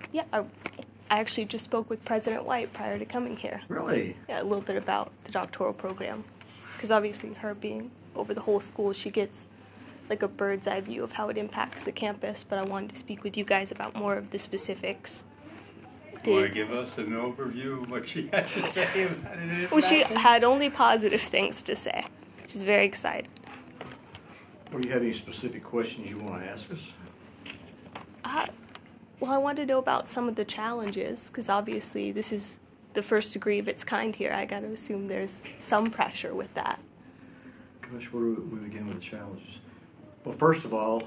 Yeah, I actually just spoke with President White prior to coming here. Really? Yeah, a little bit about the doctoral program. Because obviously her being over the whole school, she gets like a bird's eye view of how it impacts the campus, but I wanted to speak with you guys about more of the specifics. You want to give us an overview of what she had to say about it? Well, she had only positive things to say. She's very excited. Or do you have any specific questions you want to ask us? Well, I wanted to know about some of the challenges, because obviously this is the first degree of its kind here. I got to assume there's some pressure with that. Gosh, where do we begin with the challenges? Well, first of all,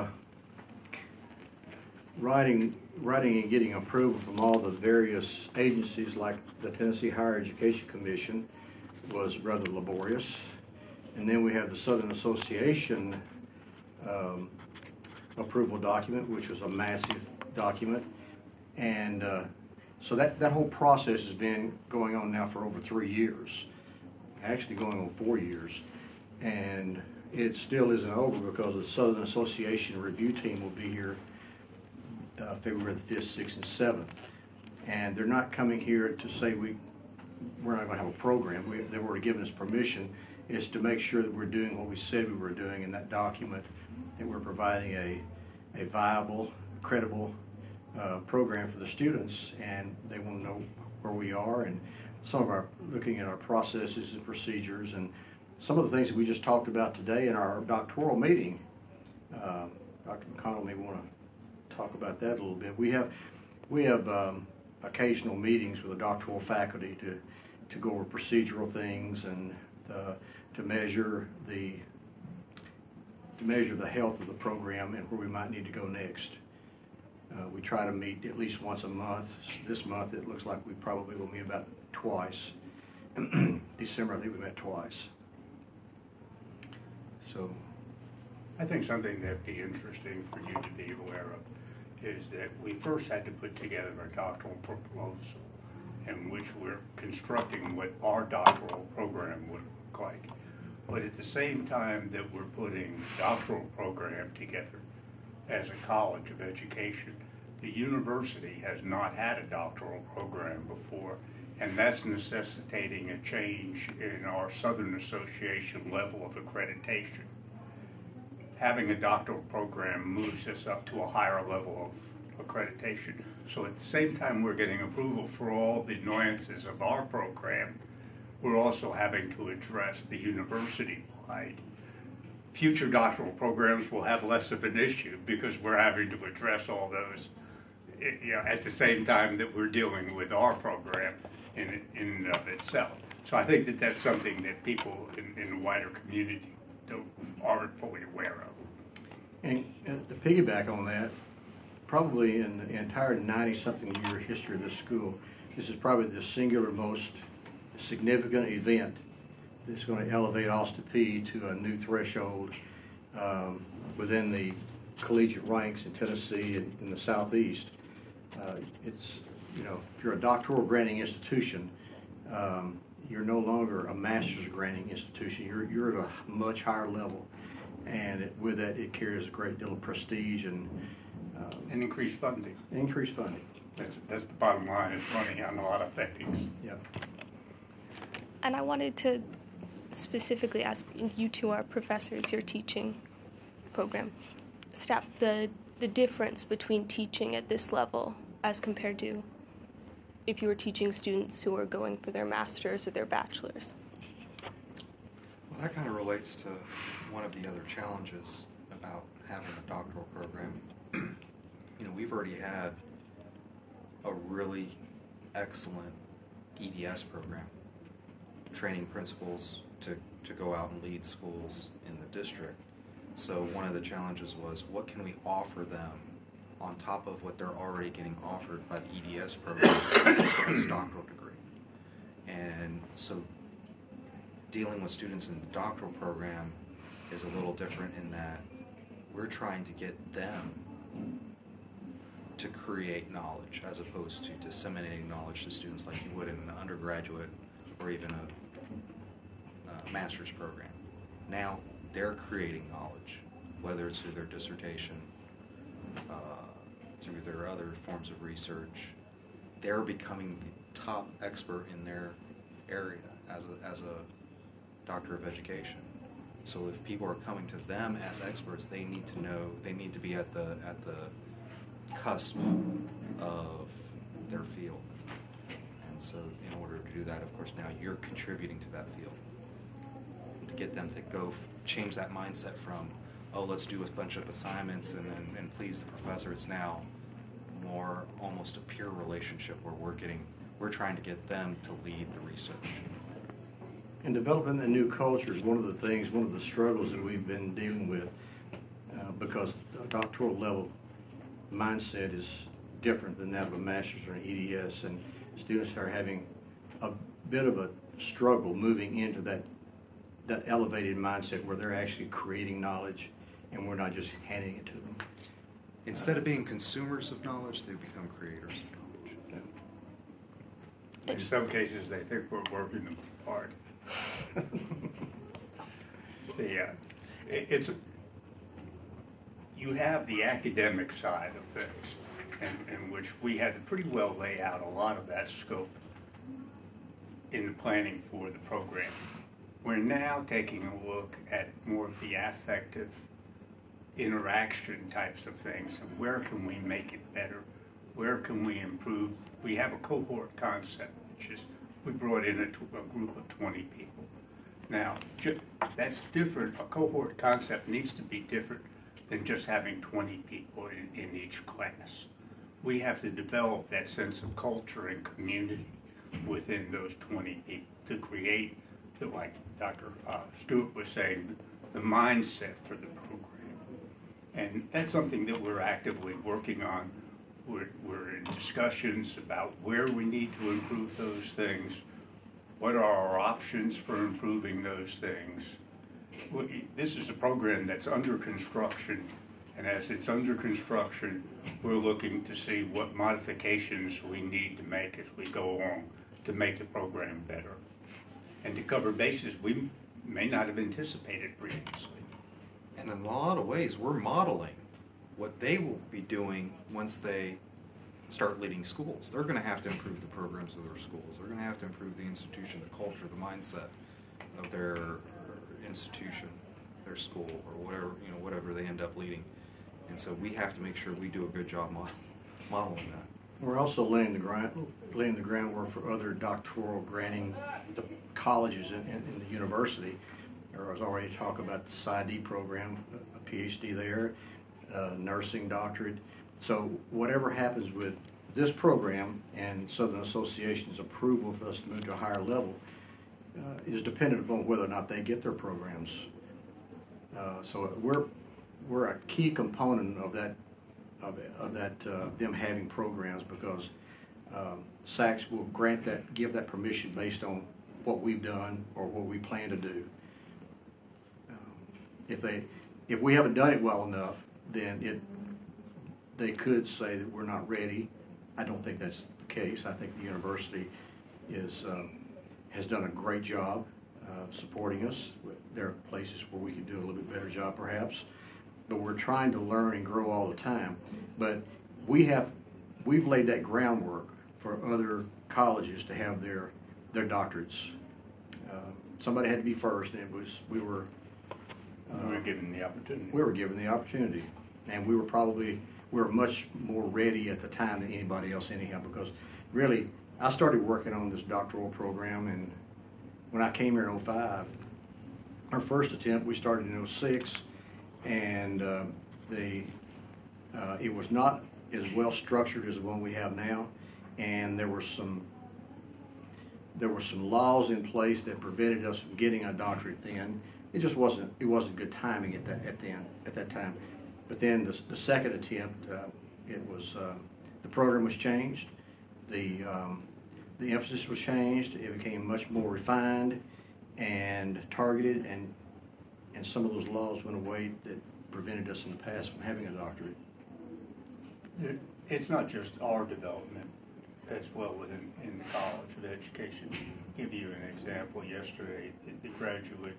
writing and getting approval from all the various agencies like the Tennessee Higher Education Commission was rather laborious. And then we have the Southern Association approval document, which was a massive document. And so that whole process has been going on now for over 3 years, actually going on 4 years. And it still isn't over because the Southern Association review team will be here February the 5th, 6th, and 7th. And they're not coming here to say we're not going to have a program. They've already given us permission. It's to make sure that we're doing what we said we were doing in that document, that we're providing a viable, credible program for the students, and they want to know where we are and some of our looking at our processes and procedures and some of the things that we just talked about today in our doctoral meeting. Dr. McConnell may want to talk about that a little bit. We have occasional meetings with the doctoral faculty to go over procedural things and to measure the health of the program and where we might need to go next. We try to meet at least once a month. This month it looks like we probably will meet about twice. December I think we met twice. So I think something that'd be interesting for you to be aware of is that we first had to put together a doctoral proposal in which we're constructing what our doctoral program would look like. But at the same time that we're putting the doctoral program together as a college of education, the university has not had a doctoral program before, and that's necessitating a change in our Southern Association level of accreditation. Having a doctoral program moves us up to a higher level of accreditation. So at the same time we're getting approval for all the nuances of our program, we're also having to address the university-wide. Future doctoral programs will have less of an issue because we're having to address all those at the same time that we're dealing with our program in and of itself. So I think that that's something that people in the wider community aren't fully aware of. And to piggyback on that, probably in the entire 90-something year history of this school, this is probably the singular most significant event that's going to elevate Austin Peay to a new threshold within the collegiate ranks in Tennessee and in the Southeast. It's, if you're a doctoral granting institution, you're no longer a master's granting institution. You're at a much higher level, and with that, it carries a great deal of prestige and increased funding. Increased funding. That's the bottom line. It's running on a lot of things. Yep. And I wanted to specifically ask, you two are professors, you're teaching program staff, the difference between teaching at this level as compared to if you were teaching students who are going for their master's or their bachelor's. Well, that kind of relates to one of the other challenges about having a doctoral program. We've already had a really excellent EDS program, training principals to go out and lead schools in the district. So one of the challenges was, what can we offer them on top of what they're already getting offered by the EDS program for its doctoral degree? And so dealing with students in the doctoral program is a little different in that we're trying to get them to create knowledge as opposed to disseminating knowledge to students like you would in an undergraduate or even a master's program. Now they're creating knowledge, whether it's through their dissertation, through their other forms of research, they're becoming the top expert in their area as a doctor of education. So if people are coming to them as experts, they need to know, they need to be at the cusp of their field. And so in order to do that, of course, now you're contributing to that field. To get them to go change that mindset from, oh, let's do a bunch of assignments and please the professor. It's now more almost a peer relationship where we're trying to get them to lead the research. In developing the new culture is one of the struggles that we've been dealing with, because the doctoral level mindset is different than that of a master's or an EDS, and students are having a bit of a struggle moving into that elevated mindset where they're actually creating knowledge and we're not just handing it to them. Instead of being consumers of knowledge, they become creators of knowledge. In some cases, they think we're working them hard. You have the academic side of things, in which we had to pretty well lay out a lot of that scope in the planning for the program. We're now taking a look at more of the affective interaction types of things, and where can we make it better? Where can we improve? We have a cohort concept, which is we brought in a group of 20 people. Now, that's different. A cohort concept needs to be different than just having 20 people in each class. We have to develop that sense of culture and community within those 20 people to create, like Dr. Stewart was saying, the mindset for the program. And that's something that we're actively working on. We're in discussions about where we need to improve those things, what are our options for improving those things. This is a program that's under construction, and as it's under construction, we're looking to see what modifications we need to make as we go along to make the program better and to cover bases we may not have anticipated previously. And in a lot of ways, we're modeling what they will be doing once they start leading schools. They're going to have to improve the programs of their schools. They're going to have to improve the institution, the culture, the mindset of their institution, their school, or whatever they end up leading. And so we have to make sure we do a good job modeling that. We're also laying the groundwork for other doctoral granting colleges in the university. There was already talk about the PsyD program, a PhD there, nursing doctorate. So whatever happens with this program and Southern Association's approval for us to move to a higher level is dependent upon whether or not they get their programs. So we're a key component of that them having programs, because SACS will give that permission based on what we've done or what we plan to do. If we haven't done it well enough, then they could say that we're not ready. I don't think that's the case. I think the university has done a great job supporting us. There are places where we could do a little bit better job perhaps, but we're trying to learn and grow all the time. But we've laid that groundwork for other colleges to have their doctorates. Somebody had to be first, and we were given the opportunity. We were given the opportunity, and we were much more ready at the time than anybody else anyhow, because really I started working on this doctoral program, and when I came here in 2005, our first attempt, we started in 2006, and it was not as well structured as the one we have now, and there were some laws in place that prevented us from getting a doctorate then. It just wasn't good timing at that time. But then the second attempt, the program was changed, the emphasis was changed. It became much more refined and targeted, and some of those laws went away that prevented us in the past from having a doctorate. It's not just our development as well within the College of Education. I'll give you an example. Yesterday, the graduate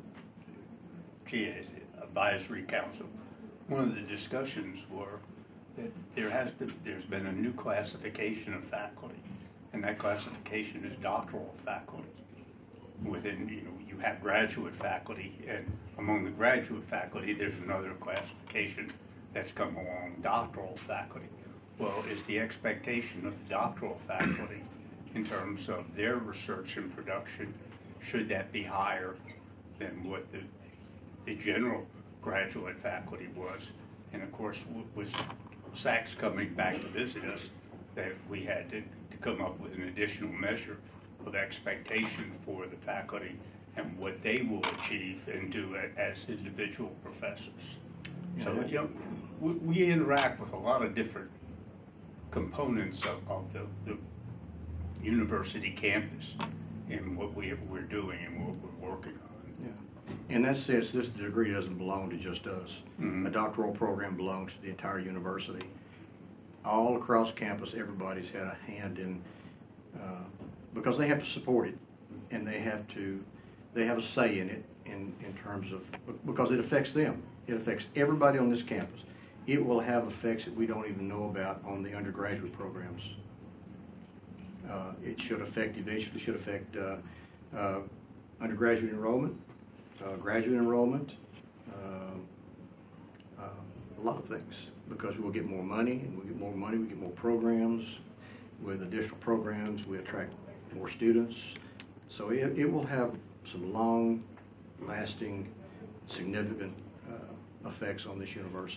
GA's Advisory Council, one of the discussions were that there's been a new classification of faculty, and that classification is doctoral faculty. Within, you have graduate faculty, and among the graduate faculty, there's another classification that's come along, doctoral faculty. Well, is the expectation of the doctoral faculty in terms of their research and production, should that be higher than what the general graduate faculty was? And of course, with SACS coming back to visit us, that we had to come up with an additional measure of expectation for the faculty and what they will achieve and do as individual professors. So, we interact with a lot of different components of the university campus in what we're doing and what we're working on. Yeah. In that sense, this degree doesn't belong to just us. A doctoral program belongs to the entire university. All across campus, everybody's had a hand in, because they have to support it, and they have a say in it in terms of, because it affects them. It affects everybody on this campus. It will have effects that we don't even know about on the undergraduate programs. It should affect, eventually should affect undergraduate enrollment, graduate enrollment, a lot of things, because we'll get more money, and we get more money, we get more programs. With additional programs, we attract more students. So it will have some long-lasting, significant effects on this university.